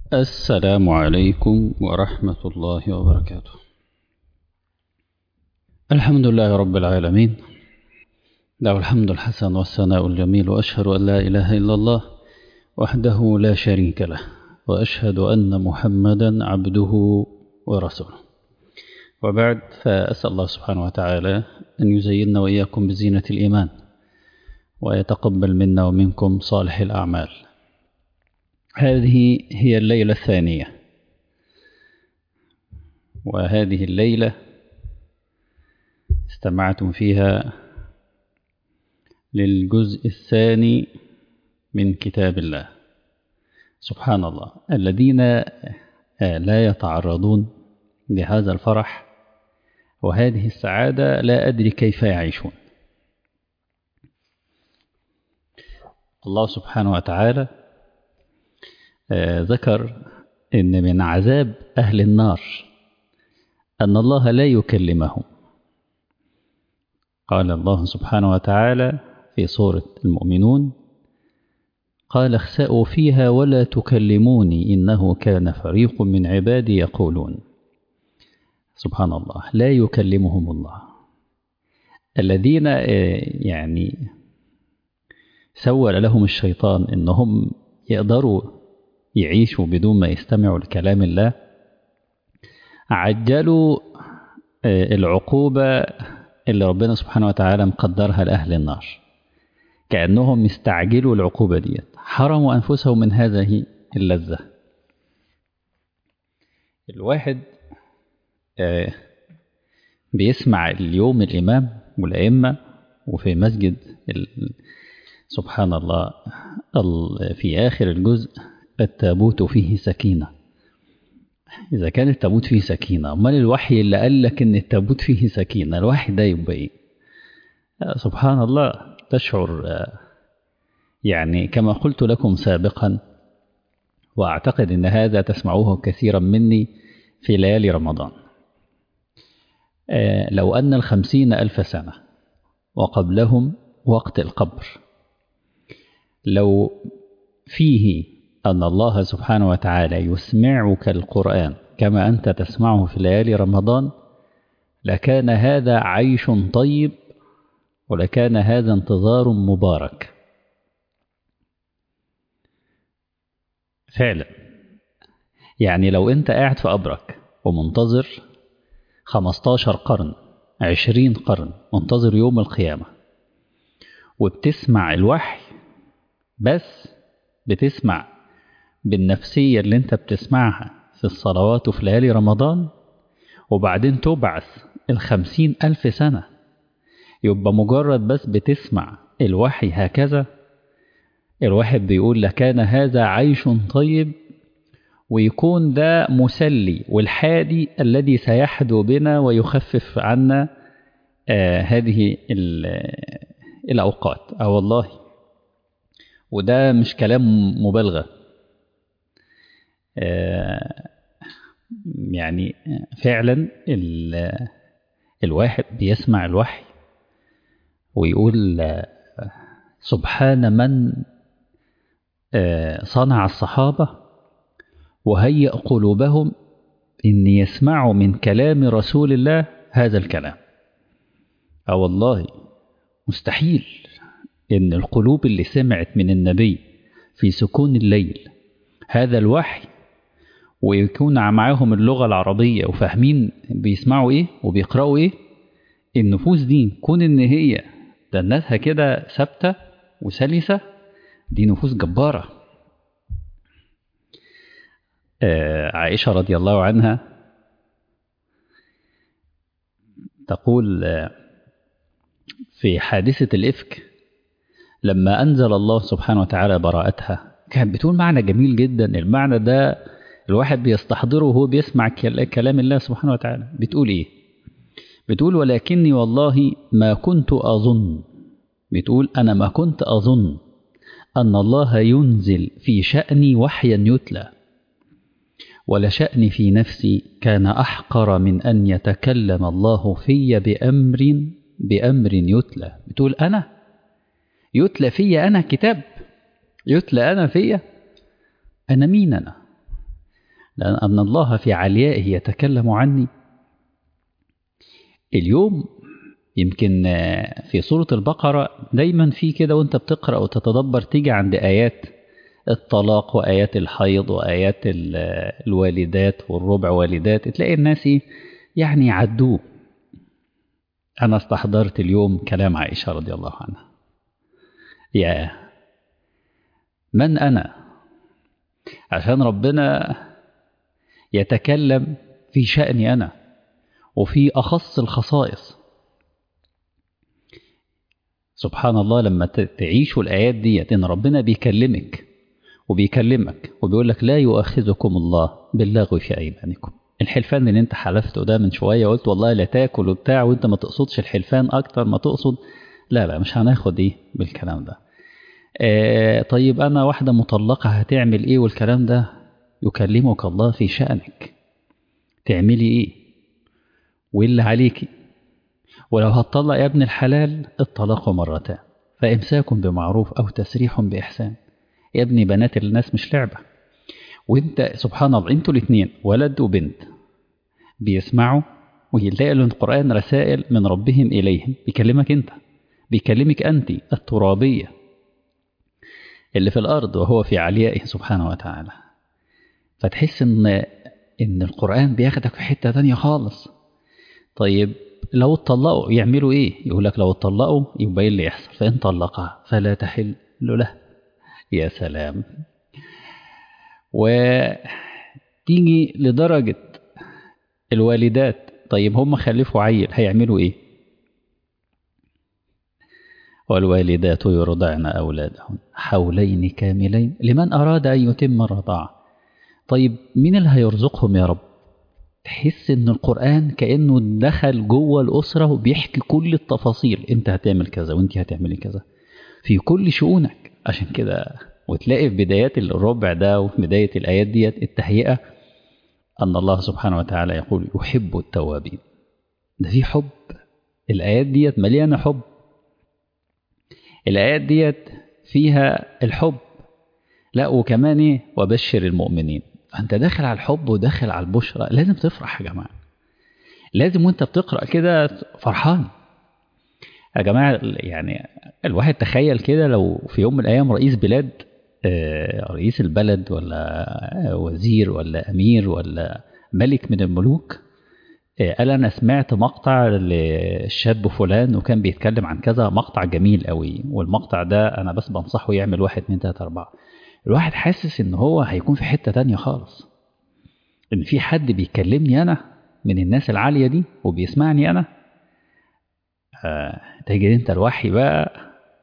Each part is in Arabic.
السلام عليكم ورحمة الله وبركاته. الحمد لله رب العالمين، له الحمد الحسن والثناء الجميل، وأشهد أن لا إله إلا الله وحده لا شريك له، وأشهد أن محمدا عبده ورسوله. وبعد، فأسأل الله سبحانه وتعالى أن يزيننا وإياكم بزينة الإيمان، ويتقبل منا ومنكم صالح الأعمال. هذه هي الليلة الثانية، وهذه الليلة استمعتم فيها للجزء الثاني من كتاب الله. سبحان الله، الذين لا يتعرضون لهذا الفرح وهذه السعادة لا أدري كيف يعيشون. الله سبحانه وتعالى ذكر إن من عذاب أهل النار أن الله لا يكلمهم. قال الله سبحانه وتعالى في سورة المؤمنون: قال اخسأوا فيها ولا تكلموني إنه كان فريق من عبادي يقولون. سبحان الله، لا يكلمهم الله. الذين يعني سول لهم الشيطان إنهم يقدروا يعيشوا بدون ما يستمعوا لكلام الله، عجلوا العقوبة اللي ربنا سبحانه وتعالى مقدرها لأهل النار، كأنهم يستعجلوا العقوبة دي، حرموا أنفسهم من هذه اللذة. الواحد بيسمع اليوم الإمام والأئمة وفي مسجد سبحان الله في آخر الجزء: التابوت فيه سكينة. إذا كان التابوت فيه سكينة، أمال الوحي اللي قال لك إن التابوت فيه سكينة، الوحي ده يبقى إيه؟ سبحان الله، تشعر يعني كما قلت لكم سابقا، وأعتقد أن هذا تسمعوه كثيرا مني في ليالي رمضان. لو أن 50,000 سنة وقبلهم وقت القبر، لو فيه أن الله سبحانه وتعالى يسمعك القرآن كما أنت تسمعه في ليالي رمضان، لكان هذا عيش طيب، ولكان هذا انتظار مبارك فعلا. يعني لو أنت قاعد في قبرك ومنتظر 15 قرن 20 قرن منتظر يوم القيامة، وبتسمع الوحي، بس بتسمع بالنفسية اللي انت بتسمعها في الصلوات وفي ليالي رمضان، وبعدين تبعث 50,000 سنة، يبقى مجرد بس بتسمع الوحي هكذا، الواحد بيقول لكان هذا عيش طيب، ويكون ده مسلي والحادي الذي سيحدو بنا ويخفف عنا هذه الأوقات. والله، وده مش كلام مبالغة، يعني فعلا الواحد بيسمع الوحي ويقول سبحان من صنع الصحابة وهيأ قلوبهم إن يسمعوا من كلام رسول الله هذا الكلام. والله مستحيل إن القلوب اللي سمعت من النبي في سكون الليل هذا الوحي، ويكون معاهم اللغة العربية وفاهمين بيسمعوا إيه وبيقرأوا إيه، النفوس دي كون إن هي دنتها كده ثابتة وسلسة، دي نفوس جبارة. عائشة رضي الله عنها تقول في حادثة الإفك لما أنزل الله سبحانه وتعالى براءتها، كانت بتقول معنى جميل جدا. المعنى ده الواحد بيستحضره وهو بيسمع كلام الله سبحانه وتعالى. بتقول إيه؟ بتقول ولكني والله ما كنت أظن، بتقول أنا ما كنت أظن أن الله ينزل في شأني وحيا يتلى، ولشأني في نفسي كان أحقر من أن يتكلم الله في بأمر يتلى. بتقول أنا يتلى في أنا كتاب، يتلى أنا في أنا مين؟ لأن الله في عليائه يتكلم عني. اليوم يمكن في سورة البقرة دايما في كده وانت بتقرأ وتتدبر تيجي عند آيات الطلاق وآيات الحيض وآيات الوالدات والربع والدات، تلاقي الناس يعني يعدوه. أنا استحضرت اليوم كلام عائشة رضي الله عنها: يا من أنا عشان ربنا يتكلم في شأني أنا وفي أخص الخصائص. سبحان الله لما تعيشوا الآيات دي إن ربنا بيكلمك وبيكلمك وبيقول لك: لا يؤاخذكم الله باللغو في أيمانكم. الحلفان اللي انت حلفته ده من شوية قلت والله لا تاكل وبتاع وانت ما تقصدش الحلفان أكتر ما تقصد، لا مش هناخد بالكلام ده. طيب أنا واحدة مطلقة هتعمل إيه والكلام ده؟ يكلمك الله في شأنك تعملي إيه واللي عليكي. ولو هتطلق يا ابن الحلال الطلاق مرتان فإمساك بمعروف أو تسريح بإحسان. يا ابني بنات الناس مش لعبة. وانت سبحان الله انتوا الاثنين ولد وبنت بيسمعوا ويلاقي القرآن رسائل من ربهم إليهم، بيكلمك انت، بيكلمك أنت الترابية اللي في الأرض وهو في عليائه سبحانه وتعالى. فتحس إن القرآن بياخدك في حتة تانية خالص. طيب لو اتطلقوا يعملوا إيه؟ يقول لك لو اتطلقوا يبقى إيه اللي يحصل؟ فإن طلقها فلا تحل له. يا سلام. وتيجي لدرجة الوالدات، طيب هم خلفوا عيل هيعملوا إيه؟ والوالدات يرضعن أولادهن حولين كاملين لمن أراد أن يتم الرضاعة. طيب مين اللي هيرزقهم يا رب؟ تحس إن القرآن كأنه دخل جوه الأسرة وبيحكي كل التفاصيل، أنت هتعمل كذا وأنت هتعملي كذا في كل شؤونك. عشان كده وتلاقي في بدايات الربع ده وفي بداية الآيات ديت التهيئة أن الله سبحانه وتعالى يقول: يحب التوابين. ده في حب. الآيات ديت مليانة حب. الآيات ديت فيها الحب. لا وكمان وبشر المؤمنين. فأنت داخل على الحب وداخل على البشرى، لازم تفرح يا جماعة. لازم وانت بتقرأ كده فرحان يا جماعة. يعني الواحد تخيل كده لو في يوم من الأيام رئيس بلاد، رئيس البلد ولا وزير ولا أمير ولا ملك من الملوك قال: أنا سمعت مقطع للشاب فلان وكان بيتكلم عن كذا، مقطع جميل قوي، والمقطع ده أنا بس بنصحه يعمل 1 2 3 4. الواحد حاسس إن هو هيكون في حتة تانية خالص، إن في حد بيكلمني أنا من الناس العالية دي وبيسمعني أنا. تجد أنت الوحي بقى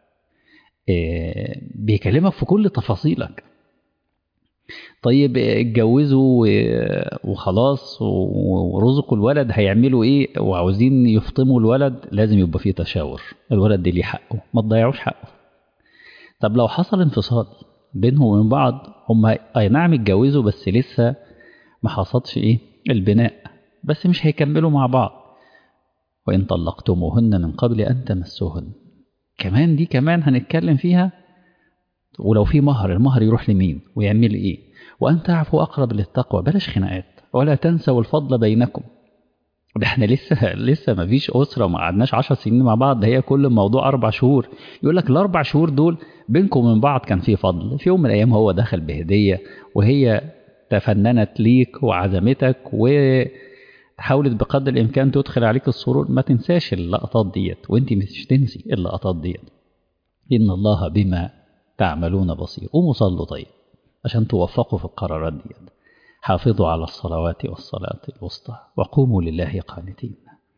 بيكلمك في كل تفاصيلك. طيب اتجوزوا وخلاص ورزقوا الولد، هيعملوا ايه وعاوزين يفطموا الولد؟ لازم يبقى فيه تشاور. الولد ده ليه حقه، ما تضيعوش حقه. طب لو حصل انفصال بينهم وبين بعض، هم اي نعم اتجوزوا بس لسه ما حصلش البناء، بس مش هيكملوا مع بعض. وإن طلقتموهن من قبل أن تمسوهن، كمان دي كمان هنتكلم فيها. ولو في مهر، المهر يروح لمين ويعمل ايه؟ وأن تعفوا أقرب للتقوى. بلاش خناقات. ولا تنسوا الفضل بينكم. ده احنا لسه ما فيش أسرة، ما قعدناش 10 سنين مع بعض، ده هي كل الموضوع 4 شهور. يقول لك ال4 شهور دول بينكم ومن بعض كان في فضل. في يوم من الأيام هو دخل بهدية وهي تفننت ليك وعزمتك وحاولت بقدر الإمكان تدخل عليك السرور. ما تنساش اللقطات ديت، وانت مش تنسي اللقطات ديت. إن الله بما تعملون بصير. قوموا صلوا طيب عشان توفقوا في القرارات دي. حافظوا على الصلوات والصلاة الوسطى وقوموا لله قانتين.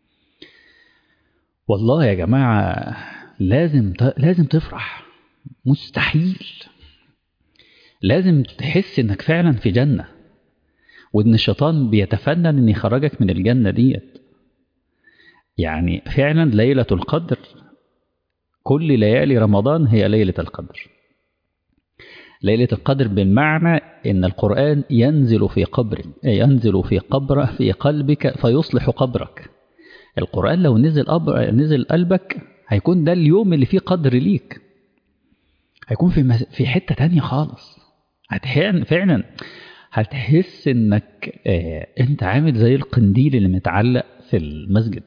والله يا جماعة لازم تفرح. مستحيل. لازم تحس انك فعلا في جنة، وان الشيطان بيتفنن ان يخرجك من الجنة ديت. يعني فعلا ليلة القدر، كل ليالي رمضان هي ليلة القدر. ليلة القدر بالمعنى إن القرآن ينزل في قبرك، ينزل في قلبك فيصلح قبرك. القرآن لو نزل قلبك هيكون ده اليوم اللي فيه قدر ليك، هيكون في حتة تانية خالص. فعلا هتحس انك انت عامل زي القنديل اللي متعلق في المسجد.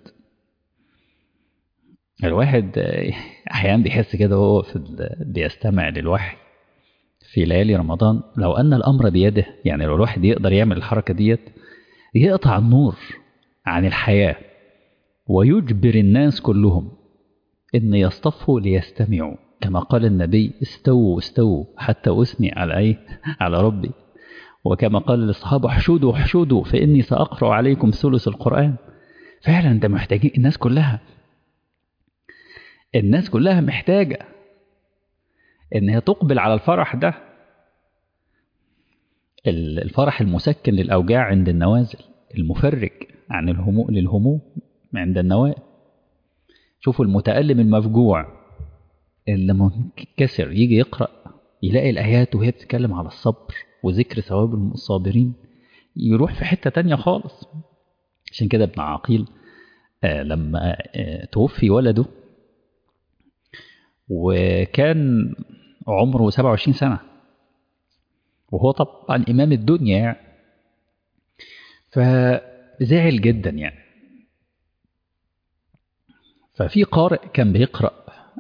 الواحد احيانا بيحس كده وهو بيستمع للوحي في ليالي رمضان، لو ان الامر بيده، يعني لو الواحد يقدر يعمل الحركة ديت يقطع النور عن الحياة ويجبر الناس كلهم ان يصطفوا ليستمعوا، كما قال النبي: استووا استووا حتى أثني على ربي. وكما قال للصحابة: احشدوا احشدوا فإني سأقرأ عليكم ثلث القرآن. فعلا انت محتاجين، الناس كلها محتاجة انها تقبل على الفرح ده، الفرح المسكن للأوجاع عند النوازل، المفرج عن للهموم عند النوائب. شوفوا المتألم المفجوع اللي منكسر يجي يقرأ يلاقي الآيات وهي بتتكلم على الصبر وذكر ثواب الصابرين، يروح في حتة تانية خالص. عشان كده ابن عقيل لما توفي ولده وكان عمره 27 سنة، وهو طبعا إمام الدنيا يعني، فزعل جدا يعني. ففي قارئ كان بيقرأ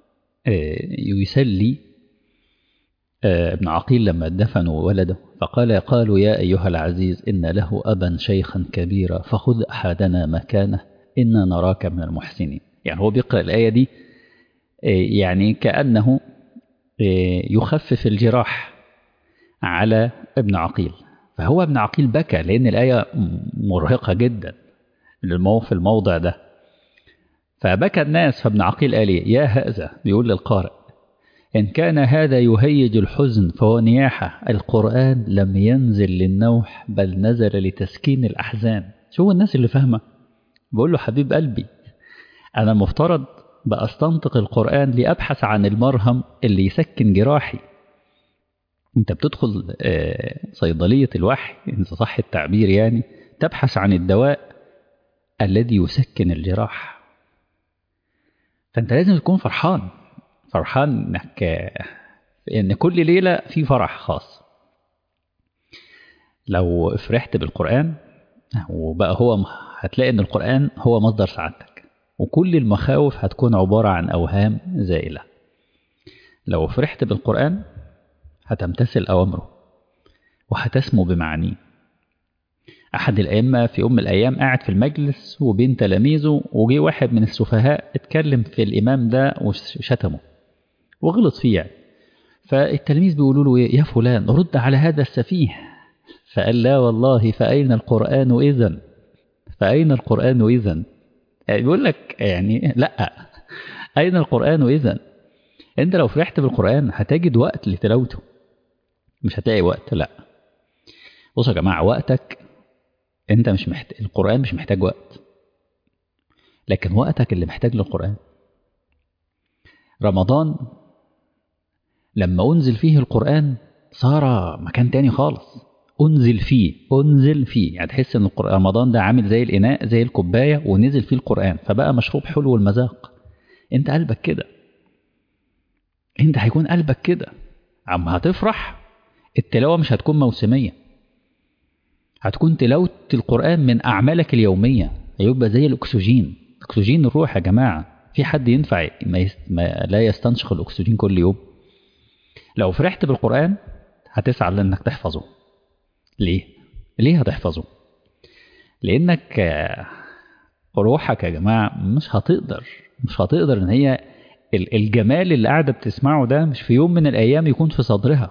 يسلي ابن عقيل لما دفنوا ولده، قالوا: يا أيها العزيز إن له أبا شيخا كبيرا فخذ أحدنا مكانه إنا نراك من المحسنين. يعني هو بيقرأ الآية دي يعني كأنه يخفف الجراح على ابن عقيل. فهو ابن عقيل بكى لأن الآية مرهقة جدا في الموضع ده، فبكى الناس. فابن عقيل قال: يا هذا، بيقول للقارئ: إن كان هذا يهيج الحزن فهو نياحة، القرآن لم ينزل للنوح بل نزل لتسكين الأحزان. شو الناس اللي فاهمة؟ بقول له: حبيب قلبي، أنا المفترض بأستنطق القرآن لأبحث عن المرهم اللي يسكن جراحي. أنت بتدخل صيدلية الوحي، إن صح التعبير يعني، تبحث عن الدواء الذي يسكن الجراح. فأنت لازم تكون فرحان إنك إن كل ليلة في فرح خاص. لو فرحت بالقرآن وبقى هتلاقي إن القرآن هو مصدر سعادتك، وكل المخاوف هتكون عبارة عن أوهام زائلة. لو فرحت بالقرآن هتمتثل أوامره وهتسمو بمعانيه. أحد الأئمة في من الأيام قاعد في المجلس وبين تلاميذه، وجي واحد من السفهاء اتكلم في الإمام ده وشتمه وغلط فيه يعني. فالتلاميذ بيقولوا له: يا فلان رد على هذا السفيه. فقال: لا والله، فأين القرآن إذن؟ فأين القرآن إذن؟ يعني بيقول لك يعني لا، أين القرآن إذن؟ أنت لو فرحت بالقرآن هتجد وقت لتلاوته، مش هتلاقي وقت. لا، بصوا يا جماعة، وقتك أنت مش القرآن مش محتاج وقت، لكن وقتك اللي محتاج للقرآن. رمضان لما أنزل فيه القرآن صار مكان تاني خالص. أنزل فيه يعني تحس إن رمضان ده عامل زي الإناء، زي الكوباية، ونزل فيه القرآن فبقى مشروب حلو المذاق. أنت قلبك كده، أنت هيكون قلبك كده عم هتفرح. التلاوة مش هتكون موسمية، هتكون تلاوة القرآن من أعمالك اليومية. هيبقى زي الأكسجين، أكسجين الروح يا جماعة. في حد ينفع لا يستنشق الأكسجين كل يوم؟ لو فرحت بالقرآن هتسعى لأنك تحفظه. ليه هتحفظه؟ لأنك روحك يا جماعة مش هتقدر إن هي الجمال اللي قاعدة بتسمعه ده مش في يوم من الأيام يكون في صدرها.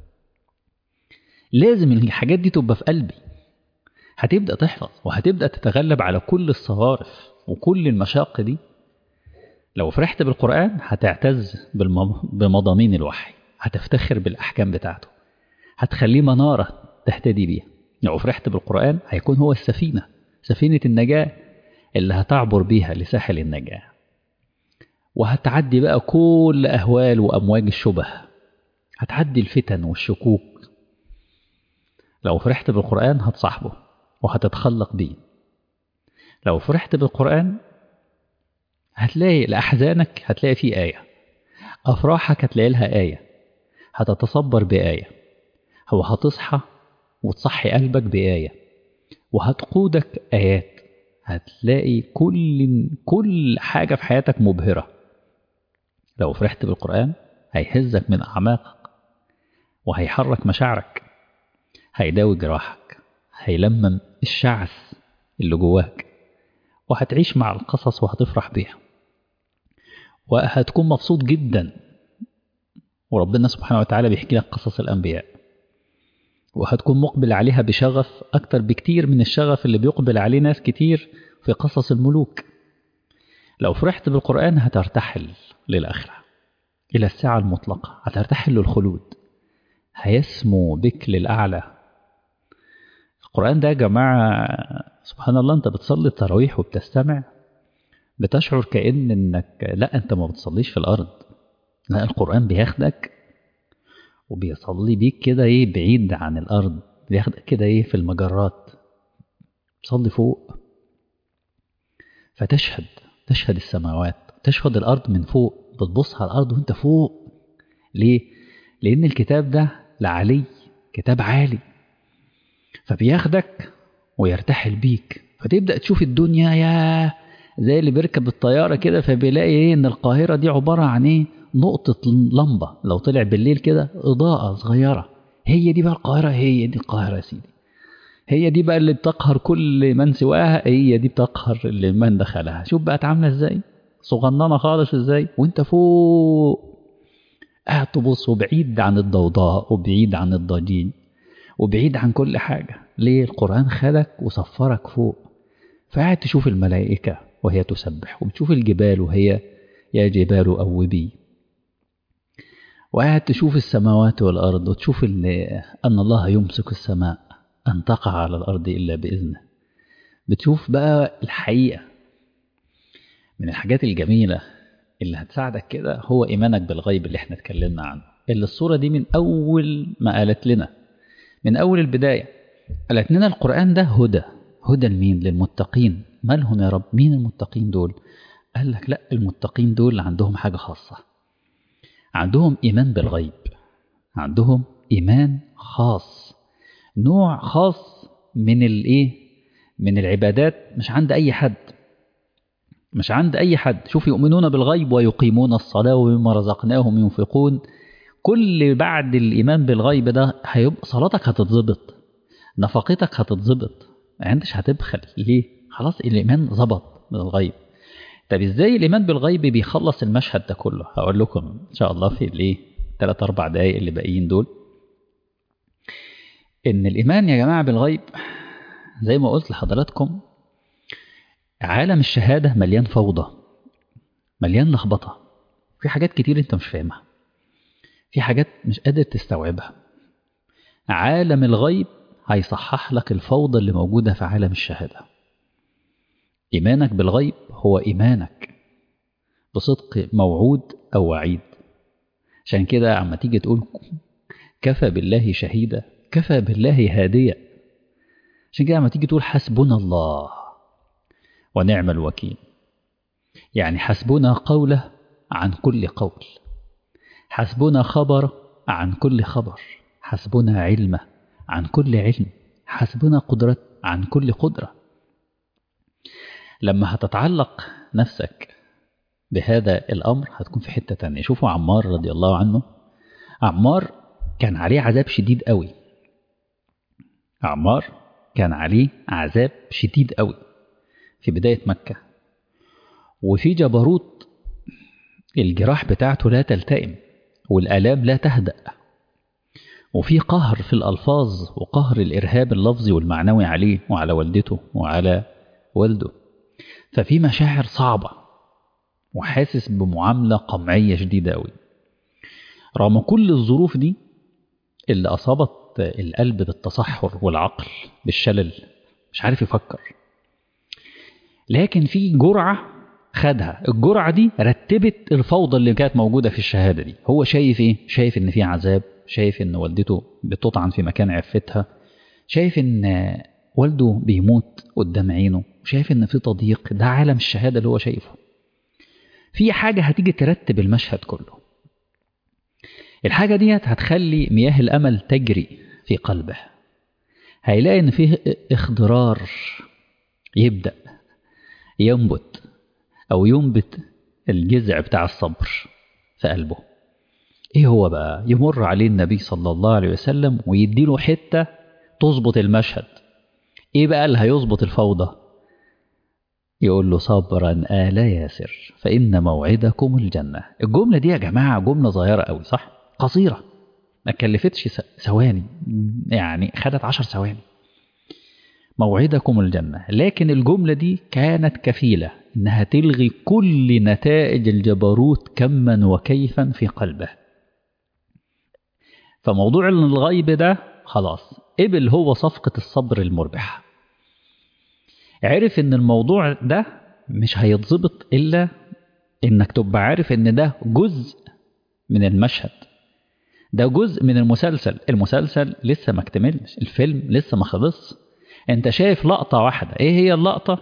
لازم الحاجات دي تبقى في قلبي. هتبدأ تحفظ وهتبدأ تتغلب على كل الصوارف وكل المشاق دي. لو فرحت بالقرآن هتعتز بمضامين الوحي، هتفتخر بالأحكام بتاعته، هتخليه منارة تهتدي بيها. لو فرحت بالقرآن هيكون هو سفينة النجاة اللي هتعبر بيها لساحل النجاة، وهتعدي بقى كل أهوال وأمواج الشبه، هتعدي الفتن والشكوك. لو فرحت بالقرآن هتصاحبه وهتتخلق بيه. لو فرحت بالقرآن هتلاقي لأحزانك هتلاقي فيه آية، أفراحك هتلاقي لها آية، هتتصبر بآية. هتصحى وتصحي قلبك بآية، وهتقودك آيات. هتلاقي كل حاجة في حياتك مبهرة. لو فرحت بالقرآن هيهزك من أعماقك، وهيحرك مشاعرك، هيداوي جراحك، هيلمم الشعث اللي جواك، وهتعيش مع القصص وهتفرح بيها، وهتكون مبسوط جدا. وربنا سبحانه وتعالى بيحكي لك قصص الأنبياء، وهتكون مقبل عليها بشغف أكتر بكتير من الشغف اللي بيقبل عليه ناس كتير في قصص الملوك. لو فرحت بالقرآن هترتحل للآخرة، إلى الساعة المطلقة، هترتحل للخلود، هيسمو بك للأعلى. القرآن ده يا جماعة سبحان الله، أنت بتصلي التراويح وبتستمع، بتشعر إنك لا أنت ما بتصليش في الأرض، لا القرآن بياخدك وبيصلي بيك كده إيه بعيد عن الأرض، بياخدك كده إيه في المجرات، تصلي فوق، تشهد السماوات، تشهد الأرض من فوق، بتبص على الأرض وانت فوق. ليه؟ لأن الكتاب ده لعلي، كتاب عالي، فبياخدك ويرتحل بيك، فتبدأ تشوف الدنيا يا زي اللي بيركب الطيارة كده، فبيلاقي ايه ان القاهرة دي عبارة عن ايه نقطة لمبة، لو طلع بالليل كده إضاءة صغيرة، هي دي بقى القاهرة، هي دي القاهرة يا سيدي، هي دي بقى اللي بتقهر كل من سواها، هي دي بتقهر اللي من دخلها. شوف بقى عاملة ازاي، صغننة خالص ازاي، وانت فوق قاعد تبص، وبعيد عن الضوضاء، وبعيد عن الضجيج، وبعيد عن كل حاجة. ليه؟ القرآن خلك وصفرك فوق، فقاعد تشوف الملائكة وهي تسبح، وبتشوف الجبال وهي يا جبال أوبي، وقاعد تشوف السماوات والأرض، وتشوف أن الله يمسك السماء أن تقع على الأرض إلا بإذنه. بتشوف بقى الحقيقة. من الحاجات الجميلة اللي هتساعدك كده هو إيمانك بالغيب اللي احنا اتكلمنا عنه، اللي الصورة دي من أول ما قالت لنا، من أول البداية قالت لنا القرآن ده هدى لمين؟ للمتقين. مالهم يا رب؟ مين المتقين دول؟ قال لك لا، المتقين دول عندهم حاجة خاصة، عندهم إيمان بالغيب، عندهم إيمان خاص، نوع خاص من الإيه؟ من العبادات، مش عند أي حد، مش عند أي حد. شوف، يؤمنون بالغيب ويقيمون الصلاة ومما رزقناهم ينفقون. كل بعد الإيمان بالغيب ده هيبقى صلاتك هتتظبط، نفقتك هتتظبط، ما انتش هتبخل. ليه؟ خلاص الإيمان ظبط من الغيب. طب ازاي الإيمان بالغيب بيخلص المشهد ده كله؟ هقول لكم إن شاء الله في الايه 3-4 دقايق اللي باقيين دول. إن الإيمان يا جماعة بالغيب زي ما قلت لحضراتكم، عالم الشهادة مليان فوضى، مليان لخبطة، في حاجات كتير انت مش فاهمها، في حاجات مش قادر تستوعبها. عالم الغيب هيصحح لك الفوضى اللي موجودة في عالم الشهادة. إيمانك بالغيب هو إيمانك بصدق موعود أو وعيد. عشان كده عما تيجي تقول كفى بالله شهيدا، كفى بالله هادية. عشان كده عما تيجي تقول حسبنا الله ونعم الوكيل، يعني حسبنا قوله عن كل قول، حسبنا خبر عن كل خبر، حسبنا علم عن كل علم، حسبنا قدرة عن كل قدرة. لما هتتعلق نفسك بهذا الأمر هتكون في حتة تانية. شوفوا عمار رضي الله عنه، عمار كان عليه عذاب شديد قوي، عمار كان عليه عذاب شديد قوي في بداية مكة، وفي جبروت، الجراح بتاعته لا تلتئم والآلام لا تهدأ، وفي قهر في الألفاظ وقهر الإرهاب اللفظي والمعنوي عليه وعلى والدته وعلى والده، ففي مشاعر صعبة وحاسس بمعاملة قمعية شديدة قوي. رغم كل الظروف دي اللي أصابت القلب بالتصحر والعقل بالشلل، مش عارف يفكر، لكن في جرعة خدها، الجرعة دي رتبت الفوضى اللي كانت موجودة في الشهادة دي. هو شايف ايه؟ شايف ان في عذاب، شايف ان والدته بتطعن في مكان عفتها، شايف ان والده بيموت قدام عينه، شايف ان في تضييق. ده عالم الشهادة اللي هو شايفه. في حاجة هتيجي ترتب المشهد كله، الحاجة دي هتخلي مياه الأمل تجري في قلبه، هيلاقي إن فيه اخضرار يبدأ ينبت أو ينبت الجذع بتاع الصبر في قلبه. إيه هو بقى؟ يمر عليه النبي صلى الله عليه وسلم ويديله حتة تظبط المشهد. إيه بقى اللي هيظبط الفوضى؟ يقول له صبرا آل ياسر فإن موعدكم الجنة. الجملة دي يا جماعة جملة صغيرة قوي، صح؟ قصيرة، ما كلفتش ثواني، يعني خدت 10 ثواني. موعدكم الجنة، لكن الجملة دي كانت كفيلة إنها تلغي كل نتائج الجبروت كما وكيفا في قلبه. فموضوع الغيب ده خلاص قبل هو صفقة الصبر المربح. عرف إن الموضوع ده مش هيتظبط إلا إنك تبقى عارف إن ده جزء من المشهد، ده جزء من المسلسل لسه ما اكتملش، الفيلم لسه ما خلص. انت شايف لقطة واحدة. ايه هي اللقطة؟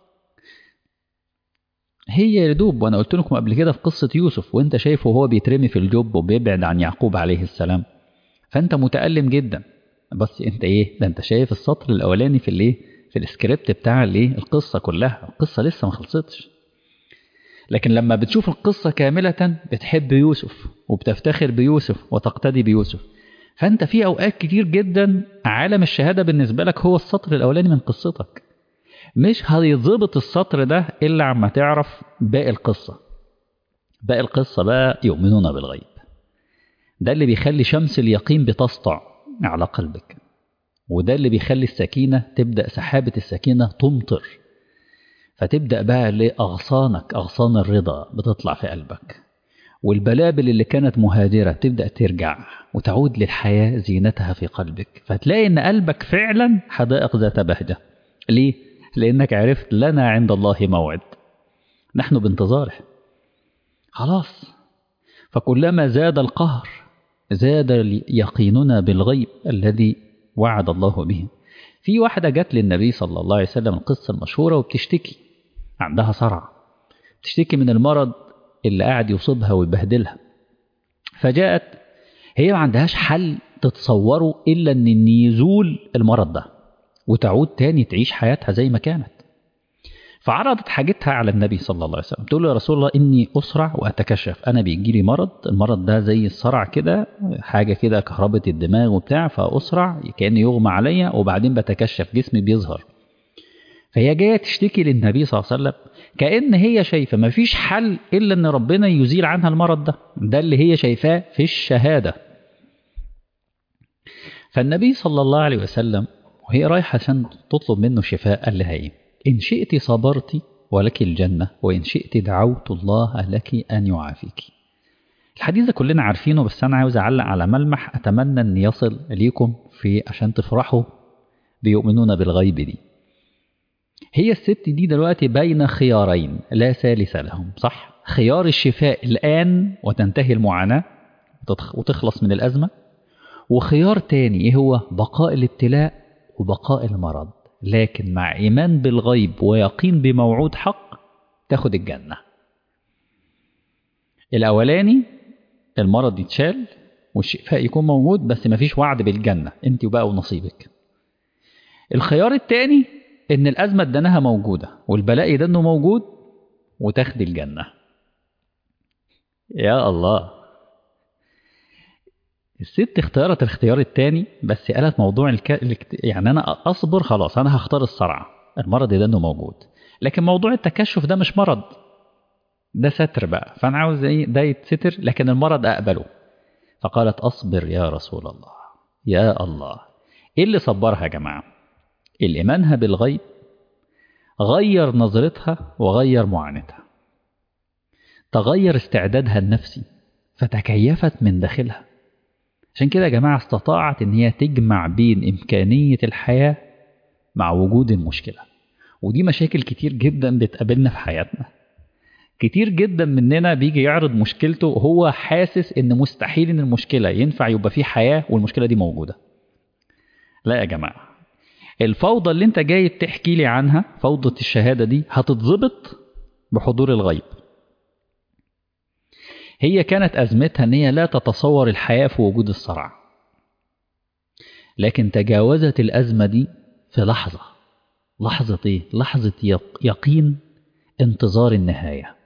هي يدوب، وانا قلت لكم قبل كده في قصة يوسف، وانت شايفه وهو بيترمي في الجب وبيبعد عن يعقوب عليه السلام، فانت متألم جدا. بس انت ايه ده؟ انت شايف السطر الاولاني في الايه، في السكريبت بتاع الايه، القصة كلها. القصة لسه ما خلصتش. لكن لما بتشوف القصة كاملة بتحب يوسف وبتفتخر بيوسف وتقتدي بيوسف. فأنت في أوقات كتير جدا عالم الشهادة بالنسبة لك هو السطر الأولاني من قصتك. مش هيضبط السطر ده إلا عما تعرف باقي القصة. باقي القصة بقى يؤمنون بالغيب. ده اللي بيخلي شمس اليقين بتسطع على قلبك، وده اللي بيخلي السكينة تبدأ، سحابة السكينة تمطر، فتبدأ بقى لأغصانك، أغصان الرضا بتطلع في قلبك، والبلابل اللي كانت مهاجرة تبدأ ترجع وتعود للحياة زينتها في قلبك، فتلاقي إن قلبك فعلا حدائق ذات بهجة. ليه؟ لأنك عرفت لنا عند الله موعد نحن بانتظاره. خلاص. فكلما زاد القهر زاد يقيننا بالغيب الذي وعد الله به. في واحدة جت للنبي صلى الله عليه وسلم، القصة المشهورة، وبتشتكي، عندها صرع، بتشتكي من المرض اللي قاعد يصيبها ويبهدلها. فجاءت هي ما عندهاش حل تتصوره إلا أن يزول المرض ده وتعود تاني تعيش حياتها زي ما كانت. فعرضت حاجتها على النبي صلى الله عليه وسلم، تقول له يا رسول الله إني أسرع وأتكشف، أنا بيجي لي مرض، المرض ده زي الصرع كده، حاجة كده كهربة الدماغ وبتاع، فأسرع كأنه يغمى عليا وبعدين بتكشف جسمي بيظهر. فهي جاية تشتكي للنبي صلى الله عليه وسلم كأن هي شايفة ما فيش حل إلا أن ربنا يزيل عنها المرض ده، ده اللي هي شايفاه في الشهادة. فالنبي صلى الله عليه وسلم وهي رايحة عشان تطلب منه شفاء قال لها إيه؟ إن شئت صبرت ولك الجنة، وإن شئت دعوت الله لك أن يعافيك. الحديث ده كلنا عارفينه، بس أنا عاوز أعلق على ملمح أتمنى أن يصل ليكم في عشان تفرحوا بيؤمنون بالغيب دي. هي الست دي دلوقتي بين خيارين لا ثالث لهم، صح؟ خيار الشفاء الآن وتنتهي المعاناة وتخلص من الأزمة، وخيار تاني إيه هو؟ بقاء الابتلاء وبقاء المرض، لكن مع إيمان بالغيب ويقين بموعود حق تاخد الجنة. الأولاني المرض يتشال والشفاء يكون موجود، بس مفيش وعد بالجنة، انت وبقى ونصيبك. الخيار التاني ان الأزمة دنها موجودة والبلاء دنه موجود وتاخد الجنة. يا الله. الست اختارت الاختيار التاني، بس قالت موضوع يعني أنا أصبر، خلاص أنا هختار الصرع، المرض دنه موجود، لكن موضوع التكشف ده مش مرض، ده ستر بقى، فأنا عاوز ايه؟ ده يتستر لكن المرض أقبله. فقالت أصبر يا رسول الله. يا الله. إيه اللي صبرها يا جماعة؟ الإيمانها بالغيب غير نظرتها وغير معاناتها، تغير استعدادها النفسي فتكيفت من داخلها. عشان كده يا جماعة استطاعت ان هي تجمع بين إمكانية الحياة مع وجود المشكلة. ودي مشاكل كتير جدا بتقابلنا في حياتنا. كتير جدا مننا بيجي يعرض مشكلته وهو حاسس ان مستحيل ان المشكلة ينفع يبقى فيه حياة والمشكلة دي موجودة. لا يا جماعة، الفوضى اللي انت جاي تحكي لي عنها، فوضى الشهادة دي، هتتظبط بحضور الغيب. هي كانت أزمتها ان هي لا تتصور الحياة في وجود الصرع. لكن تجاوزت الأزمة دي في لحظة. لحظة إيه؟ لحظة يقين انتظار النهاية.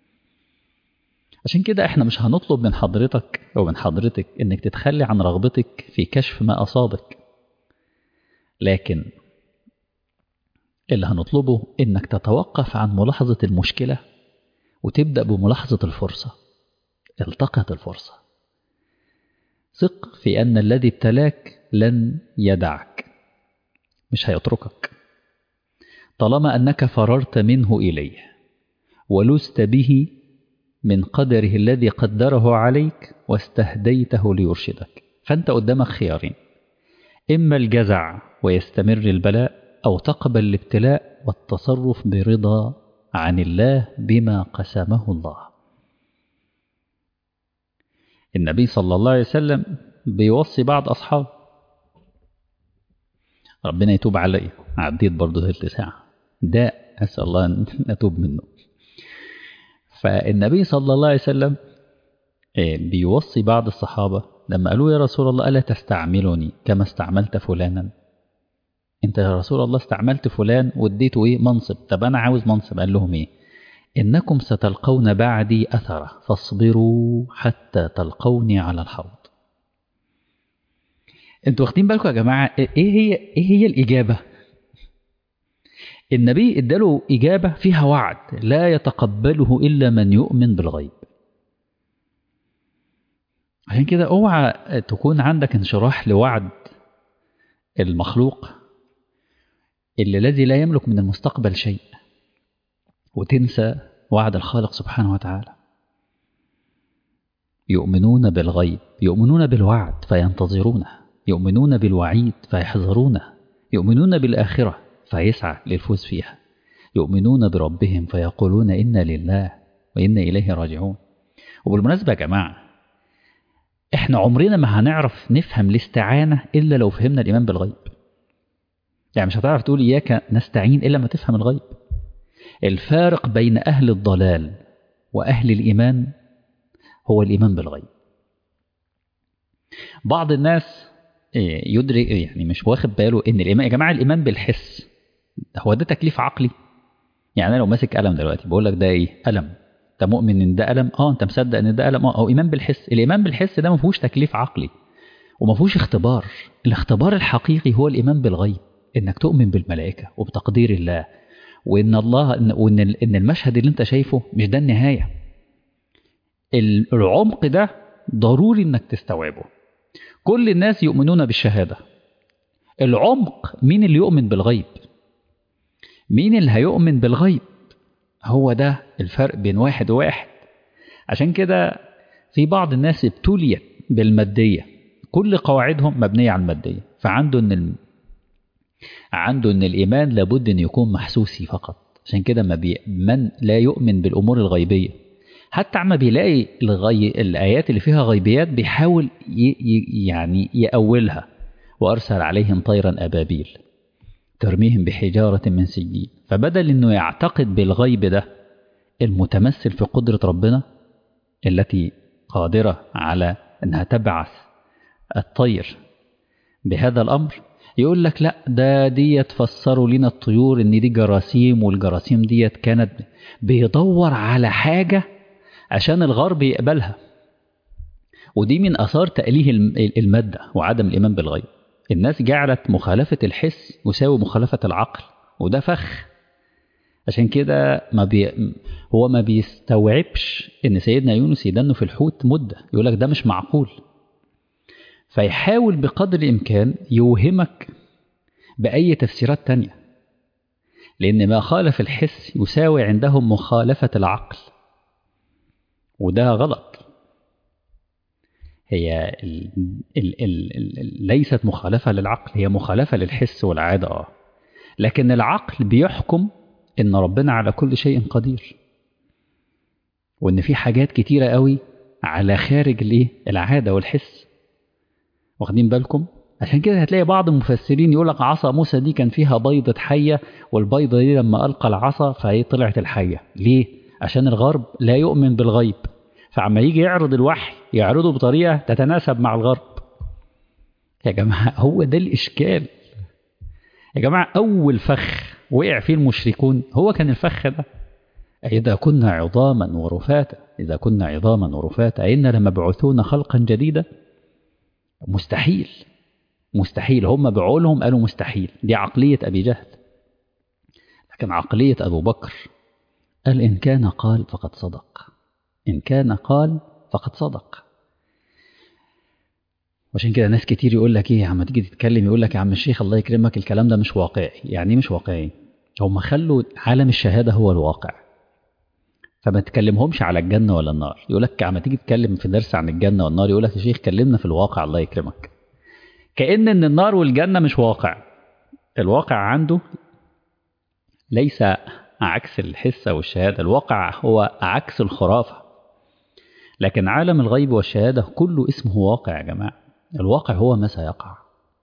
عشان كده احنا مش هنطلب من حضرتك أو من حضرتك إنك تتخلي عن رغبتك في كشف ما أصابك، لكن اللي هنطلبه إنك تتوقف عن ملاحظة المشكلة وتبدأ بملاحظة الفرصة. التقط الفرصة. ثق في أن الذي ابتلاك لن يدعك، مش هيتركك طالما أنك فررت منه إليه ولست به من قدره الذي قدره عليك واستهديته ليرشدك. فأنت قدامك خيارين: إما الجزع ويستمر البلاء، أو تقبل الابتلاء والتصرف برضا عن الله بما قسمه الله. النبي صلى الله عليه وسلم بيوصي بعض أصحابه، ربنا يتوب علي، عديت برضو ثلث ساعة، ده أسأل الله أن نتوب منه. فالنبي صلى الله عليه وسلم بيوصي بعض الصحابة لما قالوا: يا رسول الله ألا تستعملني كما استعملت فلانا؟ أنت يا رسول الله استعملت فلان واديته إيه؟ منصب، طب أنا عاوز منصب. قال لهم إيه؟ إنكم ستلقون بعدي أثرة فاصبروا حتى تلقوني على الحوض. أنتوا واخدين بالكم يا جماعة إيه هي الإجابة؟ النبي اداله إجابة فيها وعد لا يتقبله إلا من يؤمن بالغيب. عشان كده اوعى تكون عندك انشراح لوعد المخلوق الذي لا يملك من المستقبل شيء، وتنسى وعد الخالق سبحانه وتعالى. يؤمنون بالغيب، يؤمنون بالوعد فينتظرونه، يؤمنون بالوعيد فيحذرونه، يؤمنون بالآخرة فيسعى للفوز فيها، يؤمنون بربهم فيقولون إنا لله وإنا إليه راجعون. وبالمناسبة يا جماعة، احنا عمرنا ما هنعرف نفهم الاستعانة إلا لو فهمنا الإيمان بالغيب. يعني مش هتعرف تقول إياك نستعين إلا ما تفهم الغيب. الفارق بين أهل الضلال وأهل الإيمان هو الإيمان بالغيب. بعض الناس يدرك، يعني مش واخد باله إن الإيمان يا جماعة، الإيمان بالحس هو ده تكليف عقلي. يعني أنا لو ماسك قلم دلوقتي بقول لك ده إيه؟ قلم. أنت مؤمن إن ده قلم؟ أنت مصدق إن ده قلم؟ أو إيمان بالحس. الإيمان بالحس ده ما فيهوش تكليف عقلي وما فيهوش اختبار. الاختبار الحقيقي هو الإيمان بالغيب، إنك تؤمن بالملائكة وبتقدير الله، وإن الله وإن المشهد اللي أنت شايفه مش ده النهاية. العمق ده ضروري إنك تستوعبه. كل الناس يؤمنون بالشهادة. العمق مين اللي يؤمن بالغيب؟ مين اللي هيؤمن بالغيب؟ هو ده الفرق بين واحد وواحد. عشان كده في بعض الناس ابتليت بالمادية، كل قواعدهم مبنية على المادية، فعنده عنده ان الإيمان لابد ان يكون محسوسي فقط. عشان كده من لا يؤمن بالأمور الغيبية، حتى عما بيلاقي الآيات اللي فيها غيبيات بيحاول يعني يأولها. وأرسل عليهم طيرا أبابيل ترميهم بحجارة من سجيل. فبدل انه يعتقد بالغيب ده المتمثل في قدرة ربنا التي قادرة على انها تبعث الطير بهذا الأمر، يقول لك لا، دي تفسروا لنا الطيور ان دي جراثيم، والجراثيم دي كانت بيدور على حاجة عشان الغرب يقبلها. ودي من أثار تأليه المادة وعدم الإيمان بالغيب. الناس جعلت مخالفة الحس يساوي مخالفة العقل، وده فخ. عشان كده هو ما بيستوعبش ان سيدنا يونس يدنه في الحوت مدة، يقول لك ده مش معقول. فيحاول بقدر الإمكان يوهمك بأي تفسيرات تانية، لأن ما خالف الحس يساوي عندهم مخالفة العقل، وده غلط. هي ليست مخالفة للعقل، هي مخالفة للحس والعادة. لكن العقل بيحكم إن ربنا على كل شيء قدير، وإن في حاجات كتيرة قوي على خارج العادة والحس. واخدين بالكم؟ عشان كده هتلاقي بعض المفسرين يقول لك عصا موسى دي كان فيها بيضة حية، والبيضة دي لما ألقى العصا فهي طلعت الحية. ليه؟ عشان الغرب لا يؤمن بالغيب، فعما يجي يعرض الوحي يعرضه بطريقة تتناسب مع الغرب. يا جماعة هو ده الإشكال. يا جماعة أول فخ وقع فيه المشركون هو كان الفخ ده. إذا كنا عظاما ورفاتا، إذا كنا عظاما ورفاتا أئنا لمبعوثون خلقا جديدا. مستحيل، مستحيل. هم بعقولهم قالوا مستحيل، دي عقلية أبي جهل. لكن عقلية أبو بكر قال إن كان قال فقد صدق، إن كان قال فقد صدق. وعشان كده ناس كتير يقول لك إيه عم تيجي تتكلم يقول لك يا عم الشيخ الله يكرمك الكلام ده مش واقعي. يعني مش واقعي؟ هم خلوا عالم الشهادة هو الواقع، فما تكلمهمش على الجنة ولا النار. يقول لك عم تيجي تتكلم في درس عن الجنة والنار يقول لك يا شيخ كلمنا في الواقع الله يكرمك. كأن النار والجنة مش واقع. الواقع عنده ليس عكس الحس أو الشهادة، الواقع هو عكس الخرافة. لكن عالم الغيب والشهادة كله اسمه واقع يا جماعة. الواقع هو ما سيقع.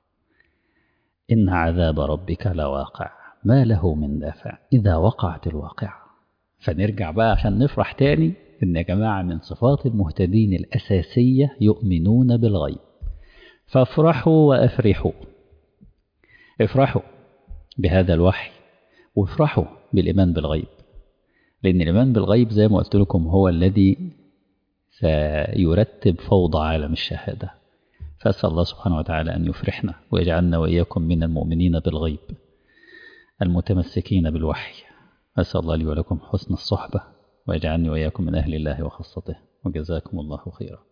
إن عذاب ربك لواقع ما له من دافع إذا وقعت الواقعة. فنرجع بقى عشان نفرح تاني إن يا جماعة من صفات المهتدين الأساسية يؤمنون بالغيب. فافرحوا وأفرحوا، افرحوا بهذا الوحي وافرحوا بالإيمان بالغيب، لأن الإيمان بالغيب زي ما قلت لكم هو الذي سيرتب فوضى عالم الشهادة. فأسأل الله سبحانه وتعالى أن يفرحنا ويجعلنا وإياكم من المؤمنين بالغيب المتمسكين بالوحي. أسأل الله لي ولكم حسن الصحبة ويجعلني وإياكم من أهل الله وخاصته، وجزاكم الله خيرا.